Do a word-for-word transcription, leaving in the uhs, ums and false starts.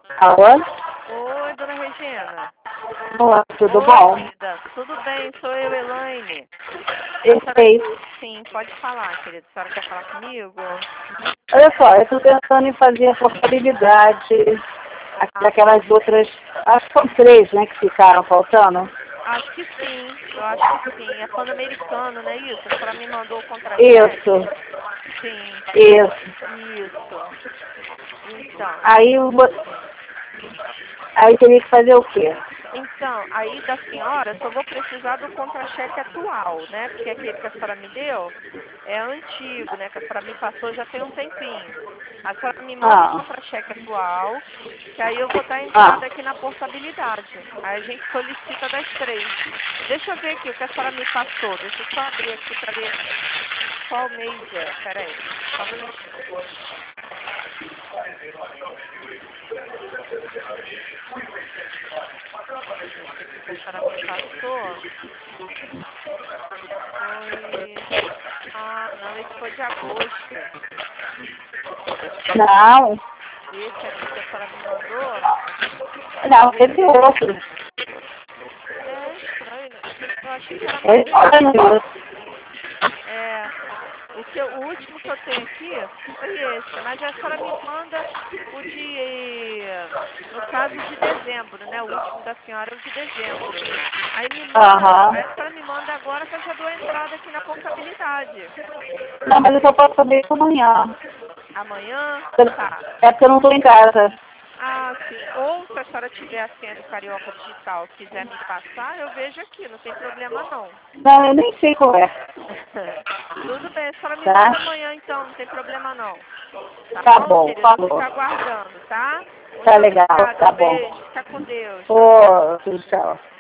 Alô? Oi, dona Regina. Olá, tudo Oi, bom? querida. Tudo bem? Sou eu, Elaine. A senhora... Perfeito. Sim, pode falar, querida. A senhora quer falar comigo? Olha só, eu estou pensando em fazer a portabilidade Ah, daquelas outras, acho que são três, né, que ficaram faltando. acho que sim. Eu acho que sim. É pan-americano, não é isso? A senhora me mandou o contra-cheque? Isso, Sim. isso. Isso. Então, Aí, eu bo- aí teria que fazer o quê? Então, aí da senhora, só vou precisar do contra-cheque atual, né? Porque aquele que a senhora me deu é antigo, né? Que a senhora me passou já tem um tempinho. A senhora me manda o Ah, contra-cheque atual, que aí eu vou dar ah, entrada aqui na portabilidade. Aí a gente solicita das três. Deixa eu ver aqui o que a senhora me passou. Deixa eu só abrir aqui para ver qual mês é. Peraí, só um minutinho. Esse aqui que a senhora me passou foi... Ah, não, esse foi de agosto. não, Esse aqui que a senhora me mandou não, teve outro. é estranho, né? Eu achei que era mais Esse esse. foi outro. É, o, que, eu- o último que eu tenho aqui foi esse, mas a senhora me manda o de, no caso de dezembro, né? O último da senhora é o de dezembro. Aí me manda, Aham. aí a senhora me manda agora que eu já dou a entrada aqui na portabilidade. Não, mas eu só posso saber isso amanhã. Amanhã? Tá. É porque eu não estou em casa. Ah, sim. Ou se a senhora tiver a senha do Carioca Digital, quiser me passar, eu vejo aqui, não tem problema não. Não, eu nem sei qual é. Tudo bem, a senhora me Tá? manda amanhã então, não tem problema não. Tá Tá bom, bom, querido? Vou falou. ficar aguardando, tá? Tá Muito legal, obrigada, tá um bom. beijo, fica com Deus. Tchau, tchau. Ô, tchau.